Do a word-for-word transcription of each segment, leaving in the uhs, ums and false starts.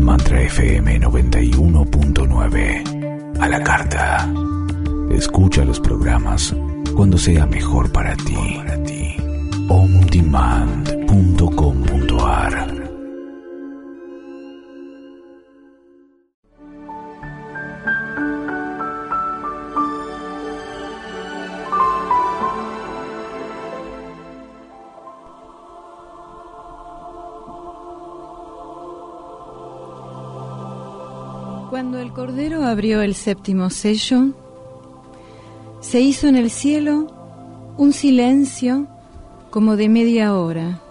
Mantra F M noventa y uno punto nueve. A la carta. Escucha los programas cuando sea mejor para ti. om demand punto com punto a r. Cuando el Cordero abrió el séptimo sello, se hizo en el cielo un silencio como de media hora.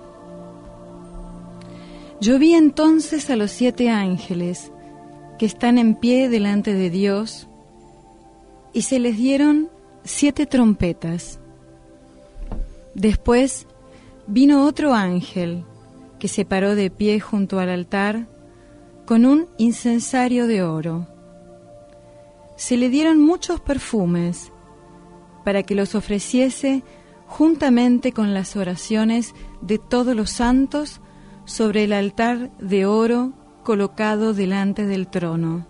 Yo vi entonces a los siete ángeles que están en pie delante de Dios, y se les dieron siete trompetas. Después vino otro ángel que se paró de pie junto al altar con un incensario de oro. Se le dieron muchos perfumes para que los ofreciese juntamente con las oraciones de todos los santos sobre el altar de oro colocado delante del trono.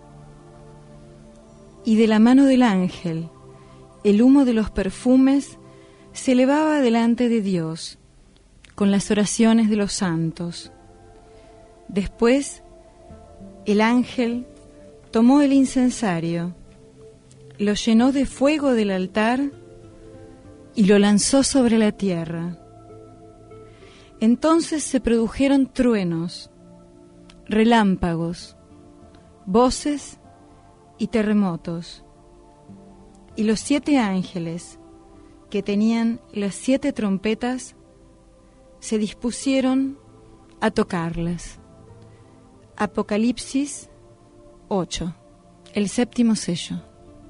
Y de la mano del ángel, el humo de los perfumes se elevaba delante de Dios con las oraciones de los santos. Después, el ángel tomó el incensario, lo llenó de fuego del altar y lo lanzó sobre la tierra. Entonces se produjeron truenos, relámpagos, voces y terremotos. Y los siete ángeles, que tenían las siete trompetas, se dispusieron a tocarlas. Apocalipsis ocho, el séptimo sello.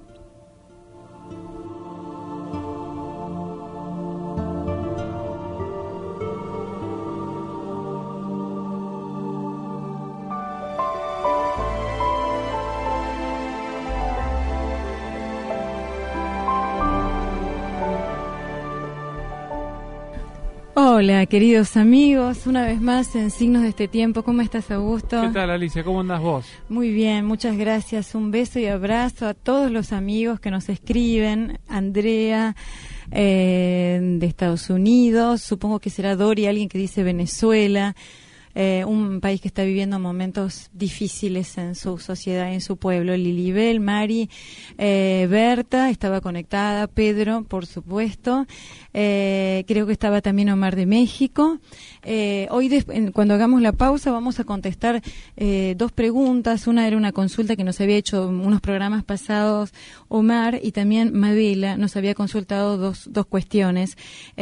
Hola, queridos amigos, una vez más en Signos de este Tiempo. ¿Cómo estás, Augusto? ¿Qué tal, Alicia? ¿Cómo andás vos? Muy bien, muchas gracias. Un beso y abrazo a todos los amigos que nos escriben. Andrea, eh, de Estados Unidos, supongo que será Dori, alguien que dice Venezuela, eh, un país que está viviendo momentos difíciles en su sociedad y en su pueblo. Lilibel, Mari, eh, Berta estaba conectada, Pedro, por supuesto. Eh, creo que estaba también Omar de México. Eh, hoy, de, en, cuando hagamos la pausa, vamos a contestar eh, dos preguntas. Una era una consulta que nos había hecho unos programas pasados Omar, y también Mabela nos había consultado dos, dos cuestiones.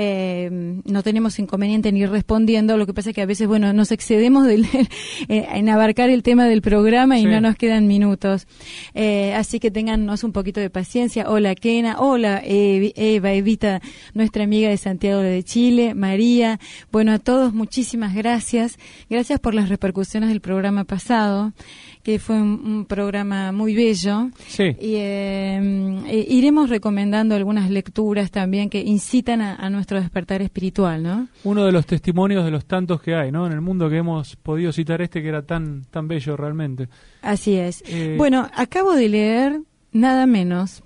Eh, no tenemos inconveniente en ir respondiendo, lo que pasa es que a veces, bueno, nos excedemos del, en abarcar el tema del programa y sí, no nos quedan minutos. Eh, así que téngannos un poquito de paciencia. Hola, Kena. Hola, Eva, Eva Evita, nuestra amiga de Santiago de Chile, María. Bueno, a todos muchísimas gracias. Gracias por las repercusiones del programa pasado, que fue un, un programa muy bello. Sí. Y eh, eh, iremos recomendando algunas lecturas también que incitan a, a nuestro despertar espiritual, ¿no? Uno de los testimonios de los tantos que hay, ¿no? En el mundo que hemos podido citar este que era tan tan bello realmente. Así es. Eh... Bueno, acabo de leer nada menos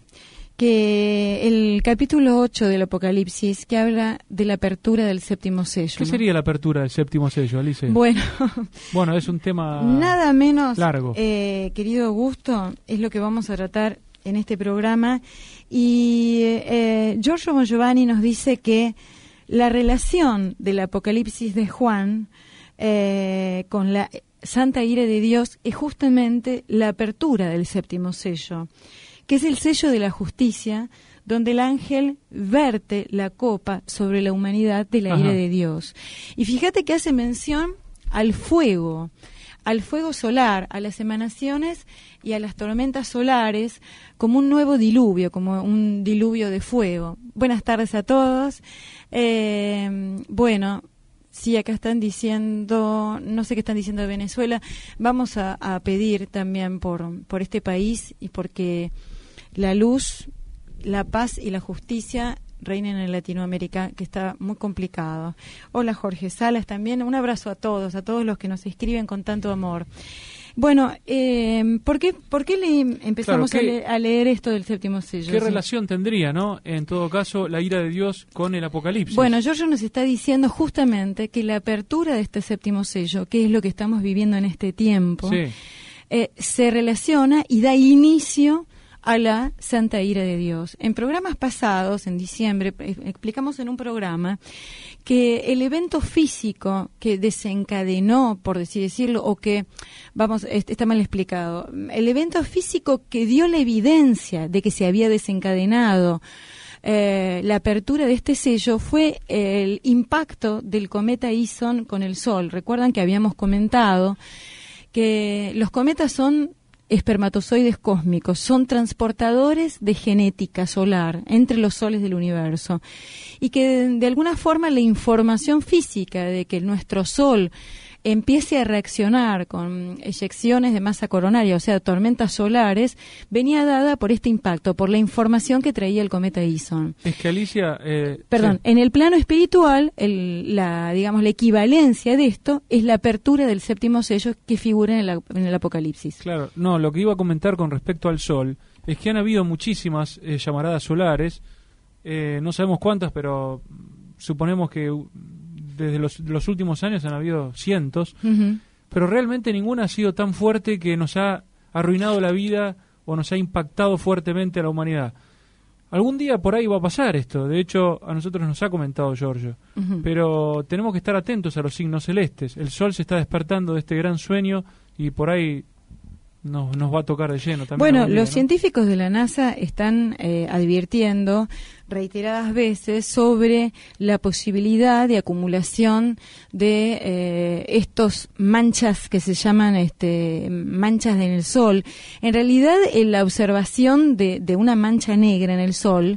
que el capítulo ocho del Apocalipsis, que habla de la apertura del séptimo sello. ¿Qué ¿no? sería la apertura del séptimo sello, Alice? Bueno, bueno, es un tema nada menos largo. Eh, querido Augusto, es lo que vamos a tratar en este programa. Y eh, Giorgio Bongiovanni nos dice que la relación del Apocalipsis de Juan eh, con la santa ira de Dios es justamente la apertura del séptimo sello, que es el sello de la justicia, donde el ángel verte la copa sobre la humanidad de la Ajá. ira de Dios. Y fíjate que hace mención al fuego, al fuego solar, a las emanaciones y a las tormentas solares, como un nuevo diluvio, como un diluvio de fuego. Buenas tardes a todos. Eh, bueno... Sí, acá están diciendo, no sé qué están diciendo de Venezuela. Vamos a, a pedir también por, por este país y porque la luz, la paz y la justicia reinen en Latinoamérica, que está muy complicado. Hola, Jorge Salas también. Un abrazo a todos, a todos los que nos escriben con tanto amor. Bueno, eh, ¿por qué, por qué le empezamos Claro, ¿qué- a, le- a leer esto del séptimo sello? ¿Qué Sí. relación tendría, no? En todo caso, la ira de Dios con el Apocalipsis. Bueno, Giorgio nos está diciendo justamente que la apertura de este séptimo sello, que es lo que estamos viviendo en este tiempo, Sí. eh, se relaciona y da inicio a la santa ira de Dios. En programas pasados, en diciembre, eh, explicamos en un programa que el evento físico que desencadenó, por decir decirlo, o que, vamos, est- está mal explicado, el evento físico que dio la evidencia de que se había desencadenado eh, la apertura de este sello fue el impacto del cometa Ison con el Sol. Recuerdan que habíamos comentado que los cometas son espermatozoides cósmicos, son transportadores de genética solar entre los soles del universo y que de, de alguna forma la información física de que nuestro Sol empiece a reaccionar con eyecciones de masa coronaria, o sea, tormentas solares, venía dada por este impacto, por la información que traía el cometa Ison. Es que Alicia... eh, Perdón, sí. en el plano espiritual, el, la, digamos, la equivalencia de esto es la apertura del séptimo sello que figura en el, en el Apocalipsis. Claro, no, lo que iba a comentar con respecto al Sol es que han habido muchísimas eh, llamaradas solares, eh, no sabemos cuántas, pero suponemos que uh, desde los, los últimos años han habido cientos, Ujú. pero realmente ninguna ha sido tan fuerte que nos ha arruinado la vida o nos ha impactado fuertemente a la humanidad. Algún día por ahí va a pasar esto, de hecho a nosotros nos ha comentado Giorgio, Ujú. pero tenemos que estar atentos a los signos celestes. El Sol se está despertando de este gran sueño y por ahí nos, nos va a tocar de lleno también. Bueno, algún día, los ¿no? científicos de la NASA están eh, advirtiendo reiteradas veces sobre la posibilidad de acumulación de eh, estos manchas que se llaman este, manchas en el Sol. En realidad, en la observación de, de una mancha negra en el Sol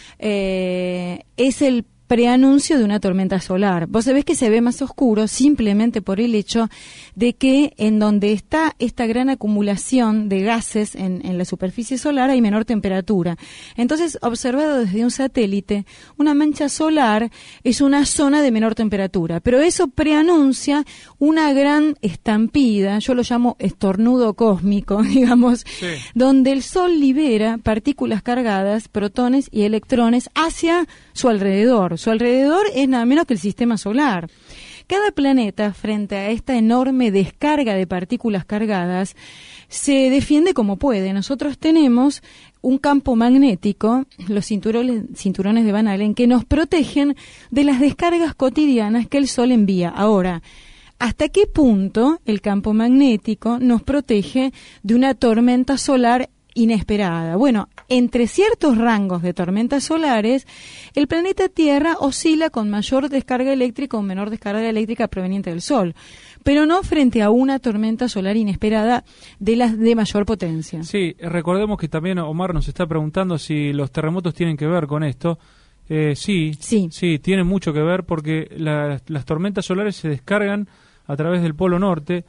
eh, es el preanuncio de una tormenta solar. Vos sabés que se ve más oscuro simplemente por el hecho de que en donde está esta gran acumulación de gases en, en la superficie solar hay menor temperatura. Entonces, observado desde un satélite, una mancha solar es una zona de menor temperatura, pero eso preanuncia una gran estampida, yo lo llamo estornudo cósmico, digamos, Sí. donde el Sol libera partículas cargadas, protones y electrones hacia su alrededor. Su alrededor es nada menos que el sistema solar. Cada planeta, frente a esta enorme descarga de partículas cargadas, se defiende como puede. Nosotros tenemos un campo magnético, los cinturones, cinturones de Van Allen, que nos protegen de las descargas cotidianas que el Sol envía. Ahora, ¿hasta qué punto el campo magnético nos protege de una tormenta solar inesperada? Bueno, entre ciertos rangos de tormentas solares, el planeta Tierra oscila con mayor descarga eléctrica o menor descarga eléctrica proveniente del Sol, pero no frente a una tormenta solar inesperada de las de mayor potencia. Sí, recordemos que también Omar nos está preguntando si los terremotos tienen que ver con esto. Eh, sí, Sí. sí, tienen mucho que ver porque la- las tormentas solares se descargan a través del polo norte.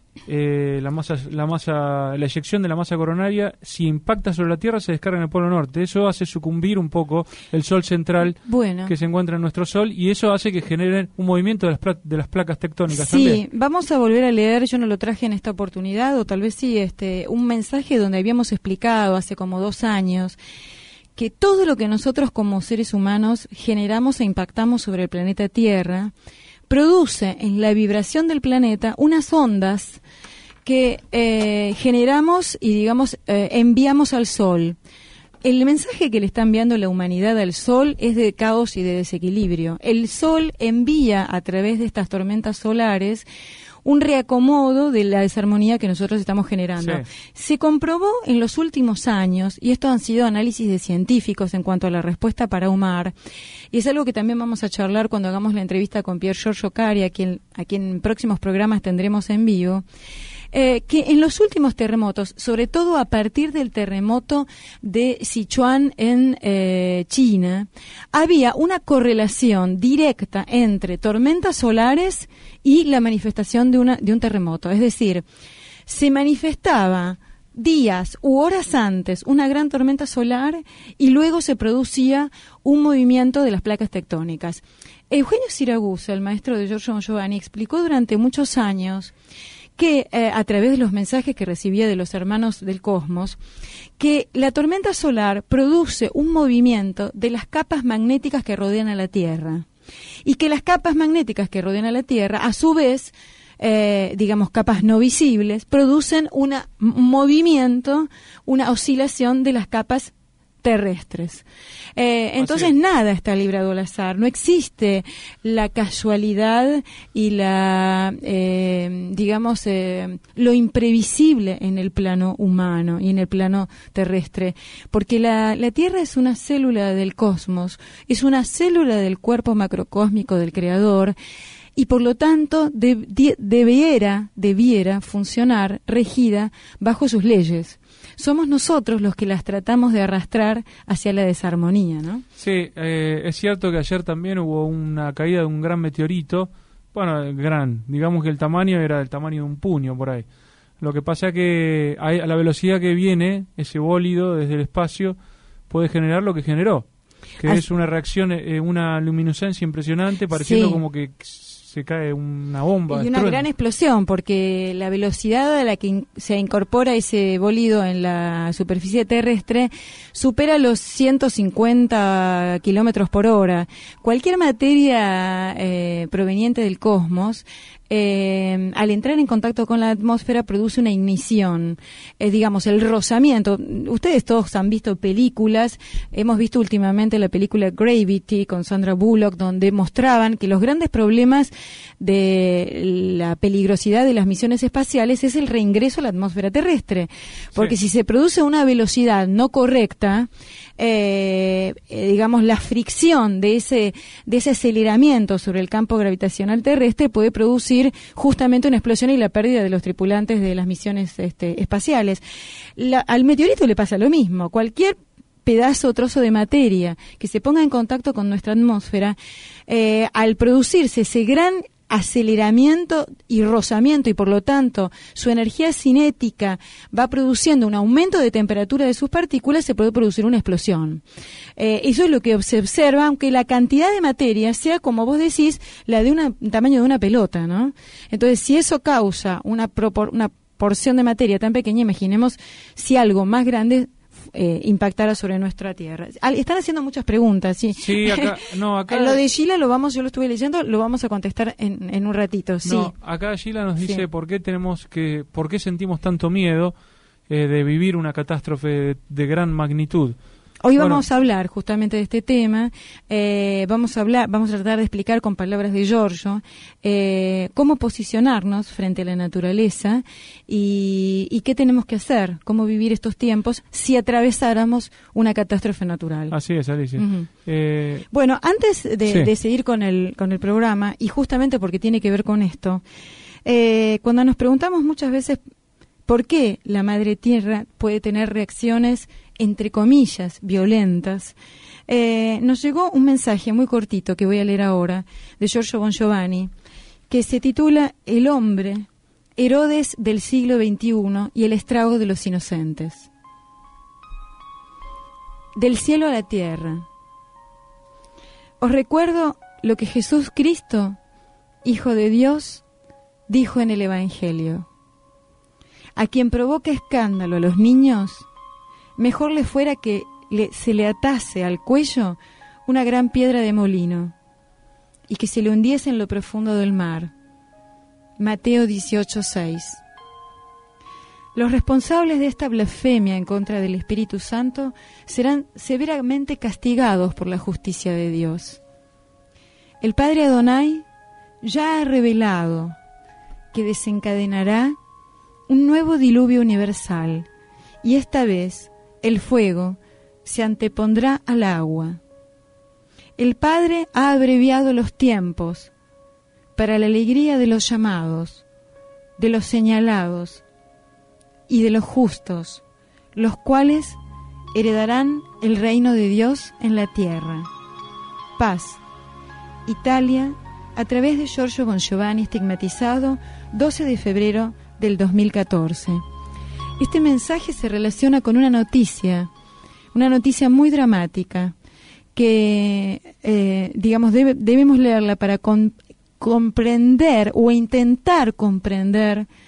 Eh, la masa, la masa, la eyección de la masa coronaria, si impacta sobre la Tierra, se descarga en el polo norte. Eso hace sucumbir un poco el Sol central Bueno. que se encuentra en nuestro Sol y eso hace que generen un movimiento de las, pla- de las placas tectónicas Sí, también. vamos a volver a leer, yo no lo traje en esta oportunidad, o tal vez sí, este, un mensaje donde habíamos explicado hace como dos años que todo lo que nosotros como seres humanos generamos e impactamos sobre el planeta Tierra produce en la vibración del planeta unas ondas que eh, generamos y, digamos, eh, enviamos al Sol. El mensaje que le está enviando la humanidad al Sol es de caos y de desequilibrio. El Sol envía a través de estas tormentas solares un reacomodo de la desarmonía que nosotros estamos generando. Sí. Se comprobó en los últimos años, y esto han sido análisis de científicos en cuanto a la respuesta para Omar, y es algo que también vamos a charlar cuando hagamos la entrevista con Pier Giorgio Cari, a quien, a quien en próximos programas tendremos en vivo, eh, que en los últimos terremotos, sobre todo a partir del terremoto de Sichuan en eh, China, había una correlación directa entre tormentas solares y la manifestación de, una, de un terremoto. Es decir, se manifestaba días u horas antes una gran tormenta solar y luego se producía un movimiento de las placas tectónicas. Eugenio Siragusa, el maestro de Giorgio Giovanni, explicó durante muchos años que eh, a través de los mensajes que recibía de los hermanos del cosmos, que la tormenta solar produce un movimiento de las capas magnéticas que rodean a la Tierra, y que las capas magnéticas que rodean a la Tierra, a su vez, eh, digamos, capas no visibles, producen una, un movimiento, una oscilación de las capas terrestres. Eh, entonces nada está librado al azar, no existe la casualidad y la, eh, digamos, eh, lo imprevisible en el plano humano y en el plano terrestre, porque la, la Tierra es una célula del cosmos, es una célula del cuerpo macrocósmico del Creador, y por lo tanto de, de, debiera, debiera funcionar regida bajo sus leyes. Somos nosotros los que las tratamos de arrastrar hacia la desarmonía, ¿no? Sí, eh, es cierto que ayer también hubo una caída de un gran meteorito, bueno, gran, digamos que el tamaño era el tamaño de un puño por ahí. Lo que pasa es que a la velocidad que viene ese bólido desde el espacio puede generar lo que generó, que As- es una reacción, eh, una luminiscencia impresionante, pareciendo sí. como que se cae una bomba. Y una gran explosión, porque la velocidad a la que in- se incorpora ese bólido en la superficie terrestre supera los ciento cincuenta kilómetros por hora. Cualquier materia eh, proveniente del cosmos, eh, al entrar en contacto con la atmósfera, produce una ignición, eh, digamos, el rozamiento. Ustedes todos han visto películas, hemos visto últimamente la película Gravity con Sandra Bullock, donde mostraban que los grandes problemas de la peligrosidad de las misiones espaciales es el reingreso a la atmósfera terrestre, porque sí. si se produce una velocidad no correcta, eh, eh, digamos, la fricción de ese de ese aceleramiento sobre el campo gravitacional terrestre puede producir justamente una explosión y la pérdida de los tripulantes de las misiones este, espaciales. La, al meteorito le pasa lo mismo. Cualquier pedazo o trozo de materia que se ponga en contacto con nuestra atmósfera, eh, al producirse ese gran aceleramiento y rozamiento, y por lo tanto su energía cinética va produciendo un aumento de temperatura de sus partículas, se puede producir una explosión. Eh, eso es lo que se observa, aunque la cantidad de materia sea, como vos decís, la de un tamaño de una pelota, ¿no? Entonces, si eso causa una, propor- una porción de materia tan pequeña, imaginemos si algo más grande Eh, impactara sobre nuestra Tierra. Están haciendo muchas preguntas, sí. Sí, acá, no, acá... Lo de Sheila lo vamos, yo lo estuve leyendo, lo vamos a contestar en, en un ratito, sí. No, acá Sheila nos dice sí. por qué tenemos que, por qué sentimos tanto miedo eh, de vivir una catástrofe de, de gran magnitud. Hoy bueno, vamos a hablar justamente de este tema, eh, vamos a hablar, vamos a tratar de explicar con palabras de Giorgio eh, cómo posicionarnos frente a la naturaleza y, y qué tenemos que hacer, cómo vivir estos tiempos si atravesáramos una catástrofe natural. Así es, Alicia. Uh-huh. Eh, bueno, antes de, sí. de seguir con el, con el programa, y justamente porque tiene que ver con esto, eh, cuando nos preguntamos muchas veces por qué la Madre Tierra puede tener reacciones entre comillas, violentas, eh, nos llegó un mensaje muy cortito que voy a leer ahora, de Giorgio Bongiovanni, que se titula El hombre, Herodes del siglo veintiuno y el estrago de los inocentes. Del cielo a la tierra. Os recuerdo lo que Jesús Cristo, Hijo de Dios, dijo en el Evangelio. A quien provoca escándalo a los niños, mejor le fuera que le, se le atase al cuello una gran piedra de molino y que se le hundiese en lo profundo del mar. Mateo dieciocho seis. Los responsables de esta blasfemia en contra del Espíritu Santo serán severamente castigados por la justicia de Dios. El Padre Adonai ya ha revelado que desencadenará un nuevo diluvio universal, y esta vez el fuego se antepondrá al agua. El Padre ha abreviado los tiempos para la alegría de los llamados, de los señalados y de los justos, los cuales heredarán el reino de Dios en la tierra. Paz. Italia, a través de Giorgio Bongiovanni, estigmatizado, doce de febrero del dos mil catorce. Este mensaje se relaciona con una noticia, una noticia muy dramática, que, eh, digamos, debe, debemos leerla para con, comprender o intentar comprender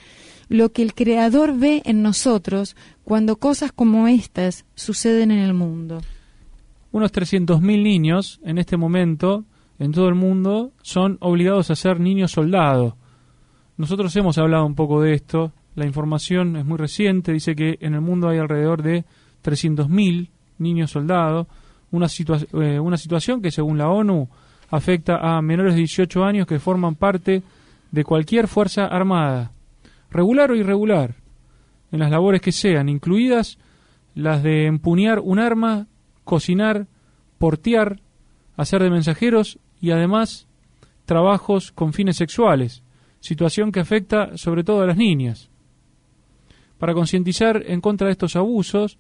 lo que el Creador ve en nosotros cuando cosas como estas suceden en el mundo. Unos trescientos mil niños en este momento, en todo el mundo, son obligados a ser niños soldados. Nosotros hemos hablado un poco de esto, la información es muy reciente, dice que en el mundo hay alrededor de trescientos mil niños soldados, una, situa- eh, una situación que según la ONU afecta a menores de dieciocho años que forman parte de cualquier fuerza armada, regular o irregular, en las labores que sean, incluidas las de empuñar un arma, cocinar, portear, hacer de mensajeros y además trabajos con fines sexuales, situación que afecta sobre todo a las niñas. Para concientizar en contra de estos abusos,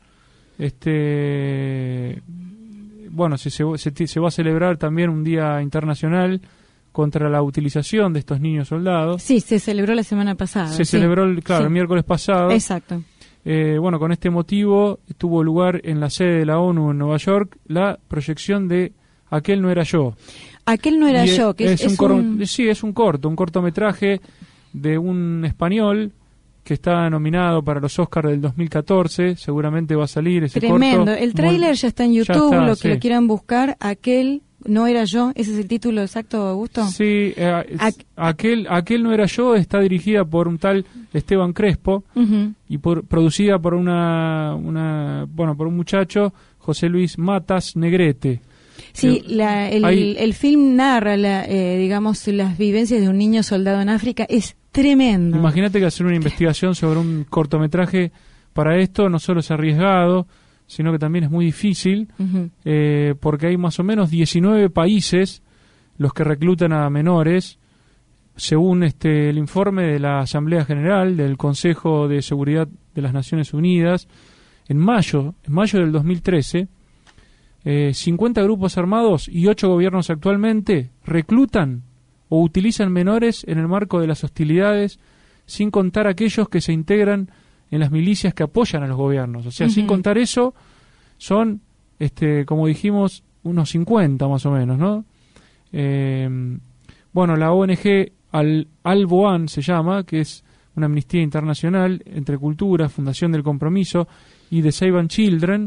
este, bueno, se, se, se va a celebrar también un día internacional contra la utilización de estos niños soldados. Sí, se celebró la semana pasada. Se sí. celebró, el, claro, sí. el miércoles pasado. Exacto. Eh, bueno, con este motivo tuvo lugar en la sede de la ONU en Nueva York la proyección de Aquel no era yo. Aquel no era y yo, que es, es, es un, un... cor- sí, es un corto, un cortometraje de un español que está nominado para los Oscars del dos mil catorce, seguramente va a salir ese Tremendo. corto. El tráiler Muy- ya está en ya YouTube, está, lo que sí. lo quieran buscar. Aquel no era yo, ese es el título exacto, Augusto. Sí, eh, es- Aqu- aquel, aquel no era yo, está dirigida por un tal Esteban Crespo Ujú. y por, producida por una, una, bueno, por un muchacho, José Luis Matas Negrete. Sí, Que- la, el, hay- el film narra, la, eh, digamos, las vivencias de un niño soldado en África. Es tremendo. Imagínate que hacer una investigación sobre un cortometraje para esto no solo es arriesgado, sino que también es muy difícil, Ujú. eh, porque hay más o menos diecinueve países los que reclutan a menores, según este el informe de la Asamblea General del Consejo de Seguridad de las Naciones Unidas. En mayo, en mayo del dos mil trece, eh, cincuenta grupos armados y ocho gobiernos actualmente reclutan o utilizan menores en el marco de las hostilidades, sin contar aquellos que se integran en las milicias que apoyan a los gobiernos. O sea, Ujú. sin contar eso, son, este, como dijimos, unos cincuenta más o menos, ¿no? Eh, bueno, la O N G Al, Al-Boan se llama, que es una amnistía internacional entre culturas, Fundación del Compromiso y The Save and Children,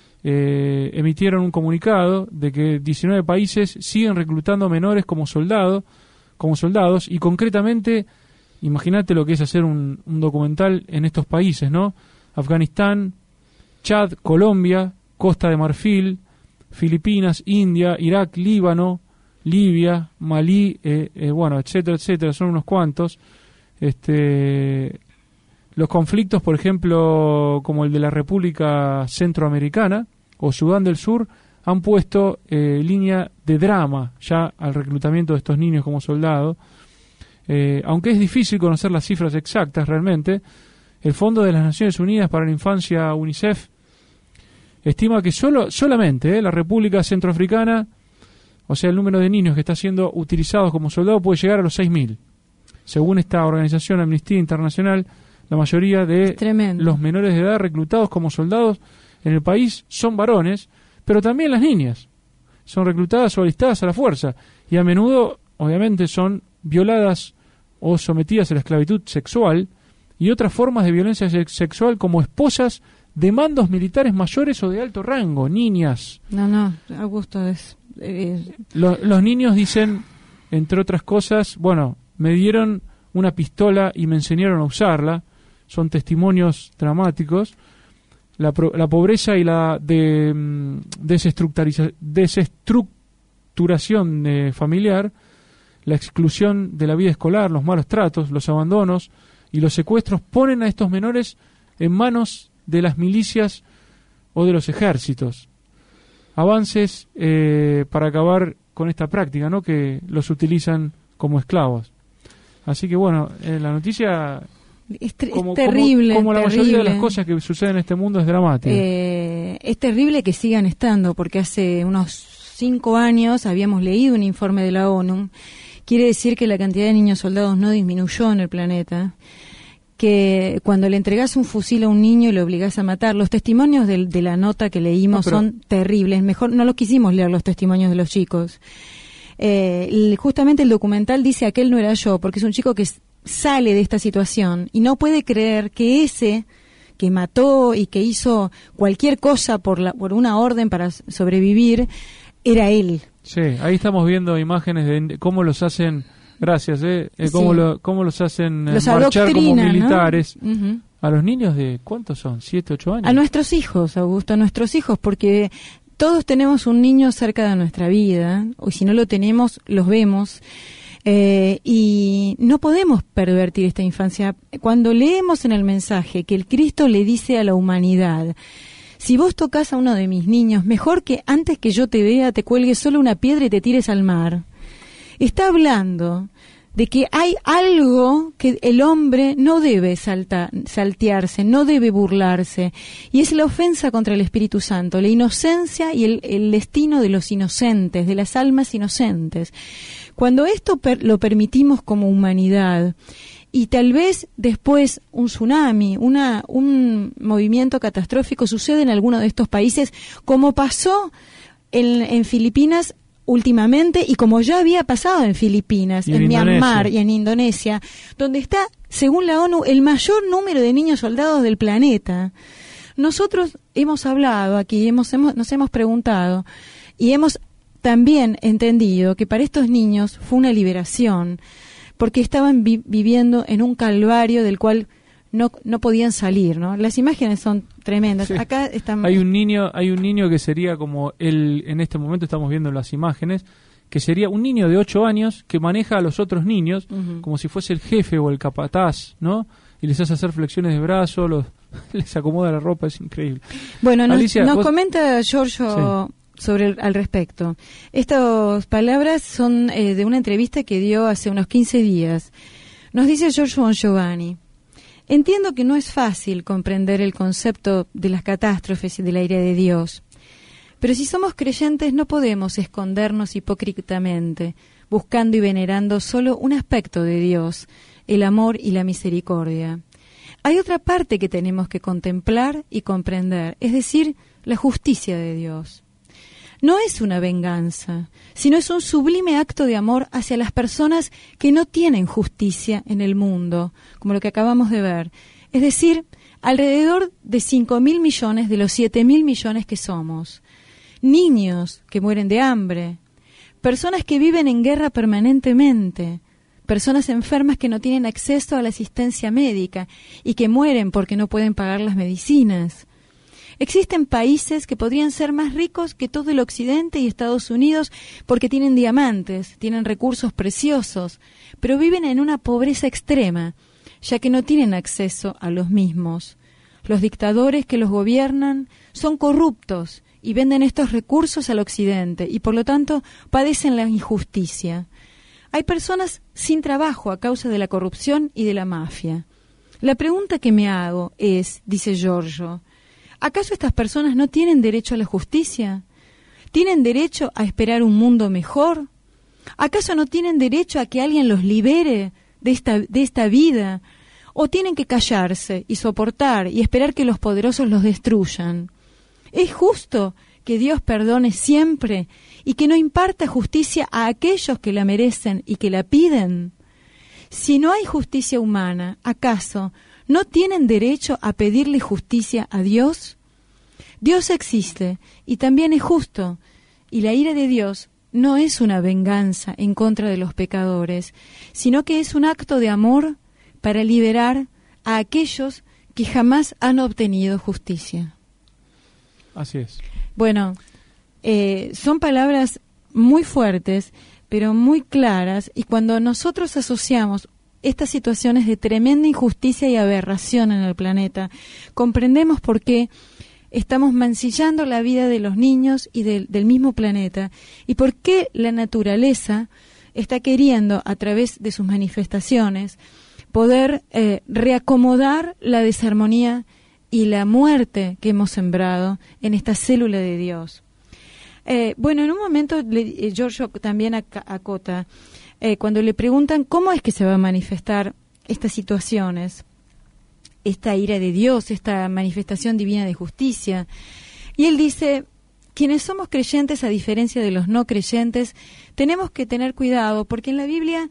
eh, emitieron un comunicado de que diecinueve países siguen reclutando menores como soldados, como soldados, y concretamente, imagínate lo que es hacer un, un documental en estos países, ¿no? Afganistán, Chad, Colombia, Costa de Marfil, Filipinas, India, Irak, Líbano, Libia, Malí, eh, eh, bueno, etcétera, etcétera, son unos cuantos. Este, los conflictos, por ejemplo, como el de la República Centroamericana o Sudán del Sur, han puesto eh, línea de drama ya al reclutamiento de estos niños como soldados. Eh, aunque es difícil conocer las cifras exactas realmente, el Fondo de las Naciones Unidas para la Infancia, UNICEF, estima que solo solamente eh, la República Centroafricana, o sea, el número de niños que está siendo utilizados como soldados puede llegar a los seis mil. Según esta organización Amnistía Internacional, la mayoría de los menores de edad reclutados como soldados en el país son varones, pero también las niñas son reclutadas o alistadas a la fuerza y a menudo, obviamente, son violadas o sometidas a la esclavitud sexual y otras formas de violencia sex- sexual como esposas de mandos militares mayores o de alto rango, niñas. No, no, Augusto es... eh, Lo- los niños dicen, entre otras cosas, bueno, me dieron una pistola y me enseñaron a usarla. Son testimonios dramáticos. La, pro- la pobreza y la de, mm, desestructuriza- desestructuración eh, familiar, la exclusión de la vida escolar, los malos tratos, los abandonos y los secuestros ponen a estos menores en manos de las milicias o de los ejércitos. Avances eh, para acabar con esta práctica, ¿no? Que los utilizan como esclavos. Así que bueno, eh, la noticia, es, tr- como, es terrible. como, como la terrible. mayoría de las cosas que suceden en este mundo, es dramática. Eh, es terrible que sigan estando, porque hace unos cinco años habíamos leído un informe de la ONU. Quiere decir que la cantidad de niños soldados no disminuyó en el planeta. Que cuando le entregás un fusil a un niño y lo obligás a matar, los testimonios de, de la nota que leímos No, pero- son terribles. Mejor no los quisimos leer los testimonios de los chicos. Eh, el- justamente el documental dice Aquel no era yo, porque es un chico que s- sale de esta situación y no puede creer que ese que mató y que hizo cualquier cosa por, la, por una orden para sobrevivir, era él. Sí, ahí estamos viendo imágenes de cómo los hacen, gracias, eh, eh cómo, sí. lo, cómo los hacen los marchar como militares. ¿No? Uh-huh. A los niños de, ¿cuántos son? ¿Siete, ocho años? A nuestros hijos, Augusto, a nuestros hijos, porque todos tenemos un niño cerca de nuestra vida, o si no lo tenemos, los vemos. Eh, y no podemos pervertir esta infancia. Cuando leemos en el mensaje que el Cristo le dice a la humanidad, si vos tocas a uno de mis niños, mejor que antes que yo te vea te cuelgues solo una piedra y te tires al mar. Está hablando de que hay algo que el hombre no debe salta, saltearse, no debe burlarse, y es la ofensa contra el Espíritu Santo, la inocencia y el, el destino de los inocentes, de las almas inocentes. Cuando esto per, lo permitimos como humanidad, y tal vez después un tsunami, una, un movimiento catastrófico sucede en alguno de estos países, como pasó en, en Filipinas últimamente y como ya había pasado en Filipinas, en, en Myanmar y en Indonesia, donde está, según la ONU, el mayor número de niños soldados del planeta. Nosotros hemos hablado aquí, hemos, hemos, nos hemos preguntado y hemos también entendido que para estos niños fue una liberación, porque estaban vi- viviendo en un calvario del cual no no podían salir, ¿no? Las imágenes son tremendas. Sí. Acá están... Hay un niño, hay un niño que sería como el, en este momento estamos viendo las imágenes, que sería un niño de ocho años que maneja a los otros niños uh-huh. como si fuese el jefe o el capataz, ¿no? Y les hace hacer flexiones de brazo, los les acomoda la ropa, es increíble. Bueno, nos, Alicia, nos vos... comenta Giorgio sí. sobre el, al respecto. Estas palabras son eh, de una entrevista que dio hace unos quince días. Nos dice Giorgio Bongiovanni: entiendo que no es fácil comprender el concepto de las catástrofes y de la ira de Dios, pero si somos creyentes no podemos escondernos hipócritamente, buscando y venerando solo un aspecto de Dios, el amor y la misericordia. Hay otra parte que tenemos que contemplar y comprender, es decir, la justicia de Dios. No es una venganza, sino es un sublime acto de amor hacia las personas que no tienen justicia en el mundo, como lo que acabamos de ver. Es decir, alrededor de cinco mil millones de los siete mil millones que somos. Niños que mueren de hambre, personas que viven en guerra permanentemente, personas enfermas que no tienen acceso a la asistencia médica y que mueren porque no pueden pagar las medicinas. Existen países que podrían ser más ricos que todo el Occidente y Estados Unidos porque tienen diamantes, tienen recursos preciosos, pero viven en una pobreza extrema, ya que no tienen acceso a los mismos. Los dictadores que los gobiernan son corruptos y venden estos recursos al Occidente y por lo tanto padecen la injusticia. Hay personas sin trabajo a causa de la corrupción y de la mafia. La pregunta que me hago es, dice Giorgio, ¿acaso estas personas no tienen derecho a la justicia? ¿Tienen derecho a esperar un mundo mejor? ¿Acaso no tienen derecho a que alguien los libere de esta, de esta vida? ¿O tienen que callarse y soportar y esperar que los poderosos los destruyan? ¿Es justo que Dios perdone siempre y que no imparta justicia a aquellos que la merecen y que la piden? Si no hay justicia humana, ¿acaso no tienen derecho a pedirle justicia a Dios? Dios existe y también es justo, y la ira de Dios no es una venganza en contra de los pecadores, sino que es un acto de amor para liberar a aquellos que jamás han obtenido justicia. Así es. Bueno, eh, son palabras muy fuertes, pero muy claras, y cuando nosotros asociamos estas situaciones de tremenda injusticia y aberración en el planeta, comprendemos por qué estamos mancillando la vida de los niños y del, del mismo planeta, y por qué la naturaleza está queriendo, a través de sus manifestaciones, poder eh, reacomodar la desarmonía y la muerte que hemos sembrado en esta célula de Dios. Eh, bueno, en un momento le, Giorgio también ac- acota, eh, cuando le preguntan cómo es que se va a manifestar estas situaciones, esta ira de Dios, esta manifestación divina de justicia, y él dice, quienes somos creyentes, a diferencia de los no creyentes, tenemos que tener cuidado, porque en la Biblia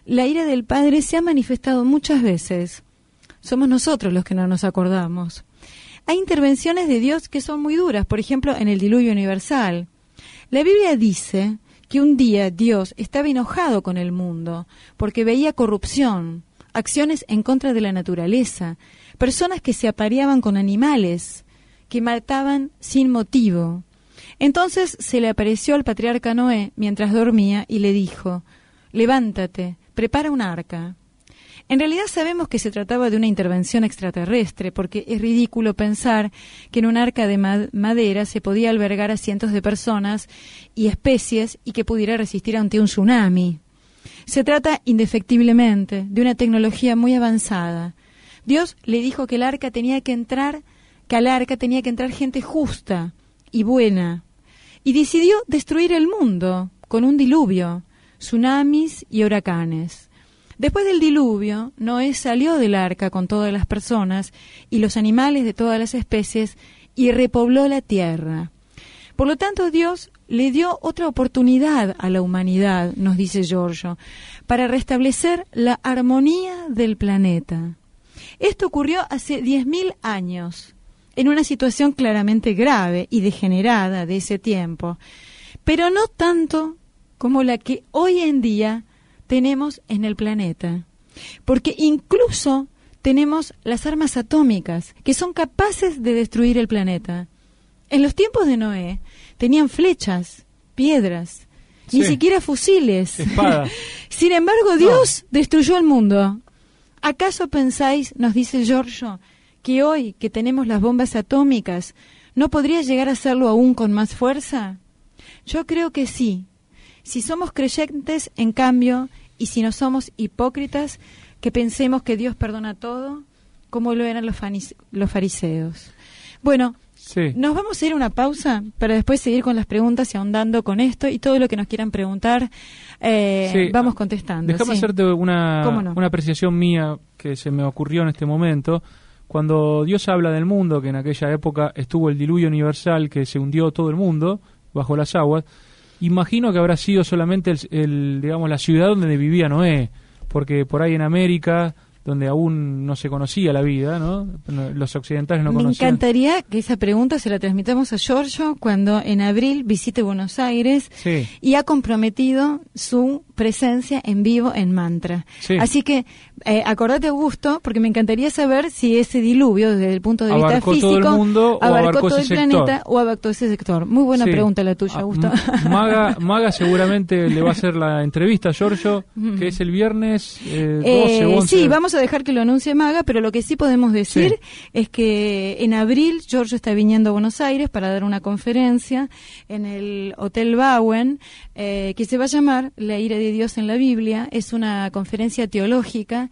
la ira del Padre se ha manifestado muchas veces. Somos nosotros los que no nos acordamos. Hay intervenciones de Dios que son muy duras, por ejemplo, en el diluvio universal. La Biblia dice que un día Dios estaba enojado con el mundo porque veía corrupción, acciones en contra de la naturaleza, personas que se apareaban con animales, que mataban sin motivo. Entonces se le apareció al patriarca Noé mientras dormía y le dijo: levántate, prepara un arca. En realidad sabemos que se trataba de una intervención extraterrestre, porque es ridículo pensar que en un arca de ma- madera se podía albergar a cientos de personas y especies y que pudiera resistir ante un tsunami. Se trata indefectiblemente de una tecnología muy avanzada. Dios le dijo que el arca tenía que entrar, que al arca tenía que entrar gente justa y buena, y decidió destruir el mundo con un diluvio, tsunamis y huracanes. Después del diluvio, Noé salió del arca con todas las personas y los animales de todas las especies y repobló la tierra. Por lo tanto, Dios le dio otra oportunidad a la humanidad, nos dice Giorgio, para restablecer la armonía del planeta. Esto ocurrió hace diez mil años, en una situación claramente grave y degenerada de ese tiempo, pero no tanto como la que hoy en día tenemos en el planeta, porque incluso tenemos las armas atómicas que son capaces de destruir el planeta. En los tiempos de Noé tenían flechas, piedras, sí, ni siquiera fusiles. Espadas. Sin embargo, Dios no. destruyó el mundo. ¿Acaso pensáis, nos dice Giorgio, que hoy que tenemos las bombas atómicas no podría llegar a hacerlo aún con más fuerza? Yo creo que sí. Si somos creyentes, en cambio, y si no somos hipócritas, que pensemos que Dios perdona todo, como lo eran los, fanis- los fariseos. Bueno, sí. Nos vamos a ir a una pausa para después seguir con las preguntas y ahondando con esto y todo lo que nos quieran preguntar, eh, sí. vamos contestando. Déjame sí. hacerte una, no? una apreciación mía que se me ocurrió en este momento. Cuando Dios habla del mundo, que en aquella época estuvo el diluvio universal que se hundió todo el mundo bajo las aguas, imagino que habrá sido solamente el, el, digamos, la ciudad donde vivía Noé, porque por ahí en América, donde aún no se conocía la vida, ¿no? Los occidentales no Me conocían. Me encantaría que esa pregunta se la transmitamos a Giorgio cuando en abril visite Buenos Aires, sí. y ha comprometido su presencia en vivo en Mantra. Sí. Así que eh, acordate, Augusto, porque me encantaría saber si ese diluvio, desde el punto de abarcó vista físico, todo el mundo, abarcó, o abarcó todo ese el sector. planeta o abarcó ese sector. Muy buena sí. pregunta la tuya, Augusto. Ah, Maga, Maga seguramente le va a hacer la entrevista a Giorgio, que es el viernes eh, doce eh, o once. Sí, vamos a dejar que lo anuncie Maga, pero lo que sí podemos decir sí. es que en abril Giorgio está viniendo a Buenos Aires para dar una conferencia en el Hotel Bauen, eh, que se va a llamar La ira de Dios en la Biblia. Es una conferencia teológica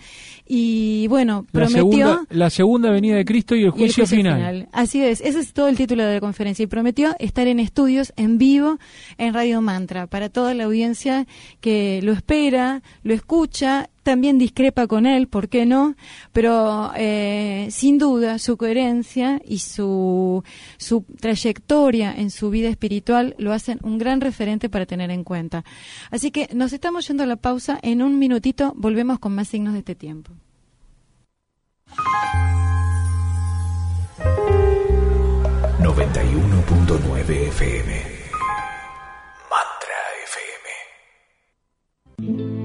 y, bueno, la prometió... Segunda, la segunda venida de Cristo y el juicio, y el juicio final. final. Así es, ese es todo el título de la conferencia y prometió estar en estudios en vivo en Radio Mantra para toda la audiencia que lo espera, lo escucha, también discrepa con él, ¿por qué no? Pero eh, sin duda su coherencia y su, su trayectoria en su vida espiritual lo hacen un gran referente para tener en cuenta. Así que nos estamos yendo a la pausa. En un minutito volvemos con más signos de este tiempo. noventa y uno punto nueve F M Mantra F M.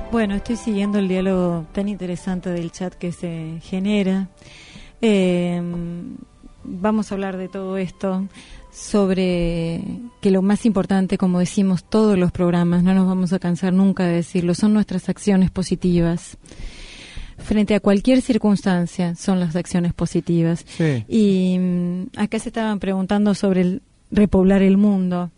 Bueno, estoy siguiendo el diálogo tan interesante del chat que se genera. Eh, vamos a hablar de todo esto, sobre que lo más importante, como decimos todos los programas, no nos vamos a cansar nunca de decirlo, son nuestras acciones positivas. Frente a cualquier circunstancia son las acciones positivas. Sí. Y um, acá se estaban preguntando sobre el repoblar el mundo.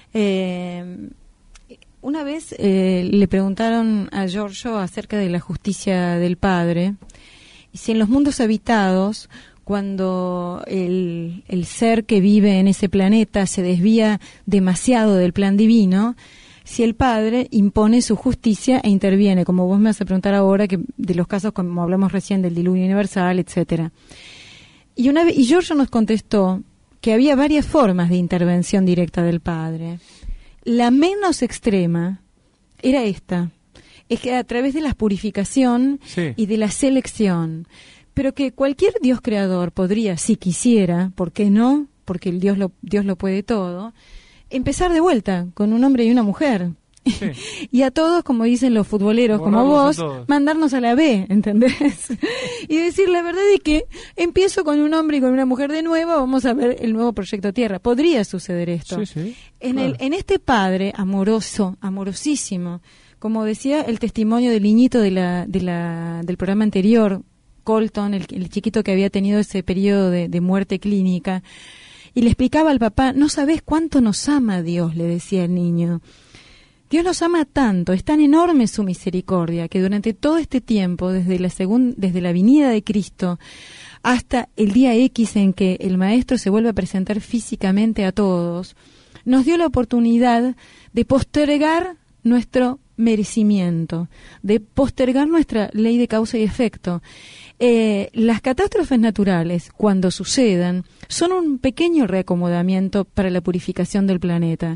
Eh, Una vez eh, le preguntaron a Giorgio acerca de la justicia del Padre, y si en los mundos habitados, cuando el, el ser que vive en ese planeta se desvía demasiado del plan divino, si el Padre impone su justicia e interviene, como vos me vas a preguntar ahora, que de los casos como hablamos recién del diluvio universal, etcétera. Y una vez, y Giorgio nos contestó que había varias formas de intervención directa del Padre. La menos extrema era esta, es que a través de la purificación Sí. y de la selección, pero que cualquier Dios creador podría, si quisiera, ¿por qué no? Porque el Dios lo, Dios lo puede todo, empezar de vuelta con un hombre y una mujer. Sí. Y a todos, como dicen los futboleros, como Borrarlos a vos, todos. mandarnos a la B, ¿entendés? Y decir la verdad es que empiezo con un hombre y con una mujer de nuevo, vamos a ver el nuevo Proyecto Tierra. Podría suceder esto. Sí, sí, En, claro. el, en este padre amoroso, amorosísimo, como decía el testimonio del niñito de la, de la, del programa anterior, Colton, el, el chiquito que había tenido ese periodo de, de muerte clínica, y le explicaba al papá, no sabés cuánto nos ama Dios, le decía el niño. Dios nos ama tanto, es tan enorme su misericordia, que durante todo este tiempo, desde la segun, desde la venida de Cristo hasta el día X en que el Maestro se vuelve a presentar físicamente a todos, nos dio la oportunidad de postergar nuestro merecimiento, de postergar nuestra ley de causa y efecto. Eh, las catástrofes naturales, cuando sucedan, son un pequeño reacomodamiento para la purificación del planeta.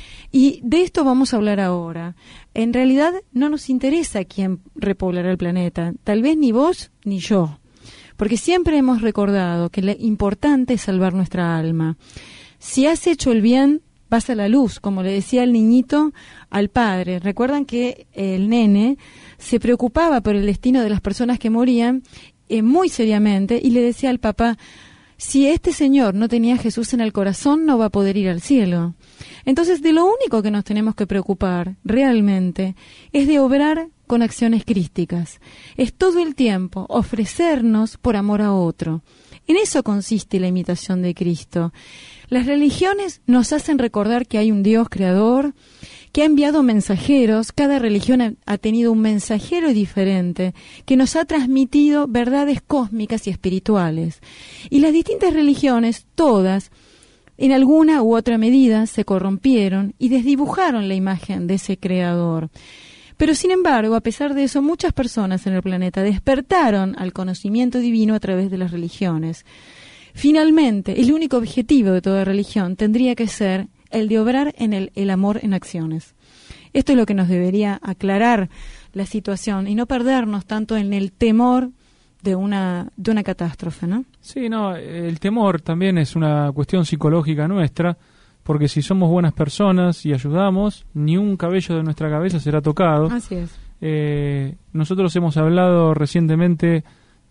Y de esto vamos a hablar ahora. En realidad no nos interesa quién repoblará el planeta, tal vez ni vos ni yo, porque siempre hemos recordado que lo importante es salvar nuestra alma. Si has hecho el bien, vas a la luz, como le decía el niñito al padre. Recuerdan que el nene se preocupaba por el destino de las personas que morían eh, muy seriamente y le decía al papá, si este señor no tenía a Jesús en el corazón, no va a poder ir al cielo. Entonces, de lo único que nos tenemos que preocupar realmente es de obrar con acciones crísticas. Es todo el tiempo ofrecernos por amor a otro. En eso consiste la imitación de Cristo. Las religiones nos hacen recordar que hay un Dios creador, que ha enviado mensajeros, cada religión ha, ha tenido un mensajero diferente, que nos ha transmitido verdades cósmicas y espirituales. Y las distintas religiones, todas, en alguna u otra medida, se corrompieron y desdibujaron la imagen de ese creador. Pero, sin embargo, a pesar de eso, muchas personas en el planeta despertaron al conocimiento divino a través de las religiones. Finalmente, el único objetivo de toda religión tendría que ser el de obrar en el, el amor en acciones. Esto es lo que nos debería aclarar la situación y no perdernos tanto en el temor de una de una catástrofe, ¿no? Sí, no, el temor también es una cuestión psicológica nuestra, porque si somos buenas personas y ayudamos, ni un cabello de nuestra cabeza será tocado. Así es. Eh, nosotros hemos hablado recientemente